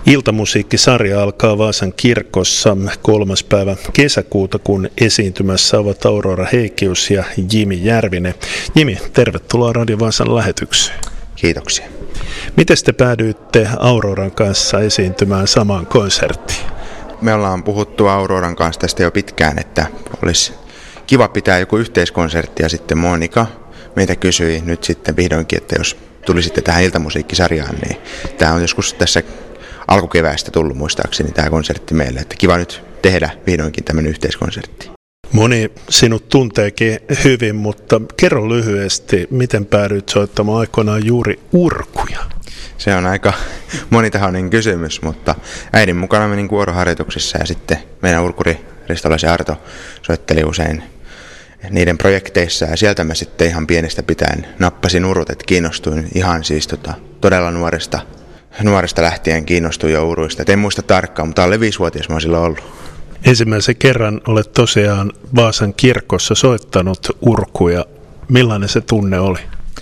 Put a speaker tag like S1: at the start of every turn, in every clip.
S1: Iltamusiikkisarja alkaa Vaasan kirkossa 3. päivä kesäkuuta, kun esiintymässä ovat Aurora Heikius ja Jimi Järvinen. Jimi, tervetuloa Radio Vaasan lähetykseen.
S2: Kiitoksia.
S1: Miten te päädyitte Auroran kanssa esiintymään samaan konserttiin?
S2: Me ollaan puhuttu Auroran kanssa tästä jo pitkään, että olisi kiva pitää joku yhteiskonsertti, ja sitten Monika meitä kysyi nyt sitten vihdoinkin, että jos tulisitte tähän iltamusiikkisarjaan, niin tämä on joskus tässä alkukeväästä tullut muistaakseni tämä konsertti meille, että kiva nyt tehdä vihdoinkin tämmöinen yhteiskonsertti.
S1: Moni sinut tunteekin hyvin, mutta kerro lyhyesti, miten päädyit soittamaan aikoinaan juuri urkuja?
S2: Se on aika monitahoinen kysymys, mutta äidin mukana menin kuoroharjoituksissa ja sitten meidän urkuri Ristolaisen Arto soitteli usein niiden projekteissa ja sieltä mä sitten ihan pienestä pitäen nappasin urut, että kiinnostuin ihan siis todella nuoresta lähtien kiinnostuin jo uruista. Et en muista tarkkaan, mutta alle 5-vuotias mä oon silloin ollut.
S1: Ensimmäisen kerran olet tosiaan Vaasan kirkossa soittanut urkuja. Millainen se tunne oli?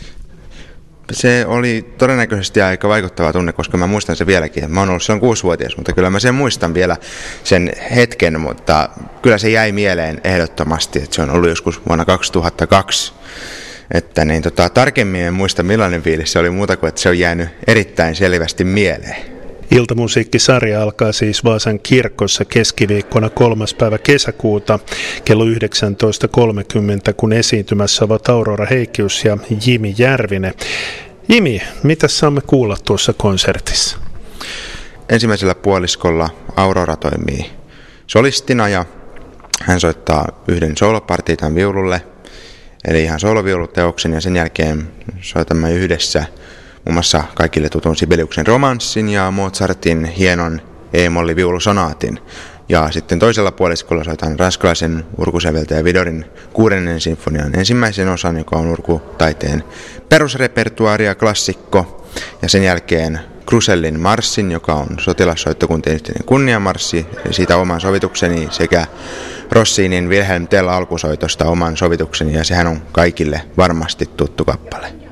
S2: Se oli todennäköisesti aika vaikuttava tunne, koska mä muistan sen vieläkin. Mä oon ollut silloin 6-vuotias, mutta kyllä mä sen muistan vielä sen hetken, mutta kyllä se jäi mieleen ehdottomasti, että se on ollut joskus vuonna 2002. Että tarkemmin en muista millainen fiilis se oli muuta kuin, että se on jäänyt erittäin selvästi mieleen.
S1: Iltamusiikkisarja alkaa siis Vaasan kirkossa keskiviikkona 3. päivä kesäkuuta kello 19.30, kun esiintymässä ovat Aurora Heikius ja Jimi Järvinen. Jimi, mitä saamme kuulla tuossa konsertissa?
S2: Ensimmäisellä puoliskolla Aurora toimii solistina ja hän soittaa yhden soolopartiitan viululle, eli ihan sooloviuluteoksen, ja sen jälkeen soitamme yhdessä muun muassa kaikille tutun Sibeliuksen romanssin ja Mozartin hienon E-molli-viulusonaatin. Ja sitten toisella puoliskolla soitan ranskalaisen urkusäveltäjä Vidorin 6. sinfonian ensimmäisen osan, joka on urkutaiteen perusrepertuaaria klassikko. Ja sen jälkeen Krusellin marssin, joka on sotilassoittokuntien yhteinen kunniamarssi, siitä oman sovitukseni, sekä Rossinin Wilhelm Tell alkusoitosta oman sovitukseni, ja sehän on kaikille varmasti tuttu kappale.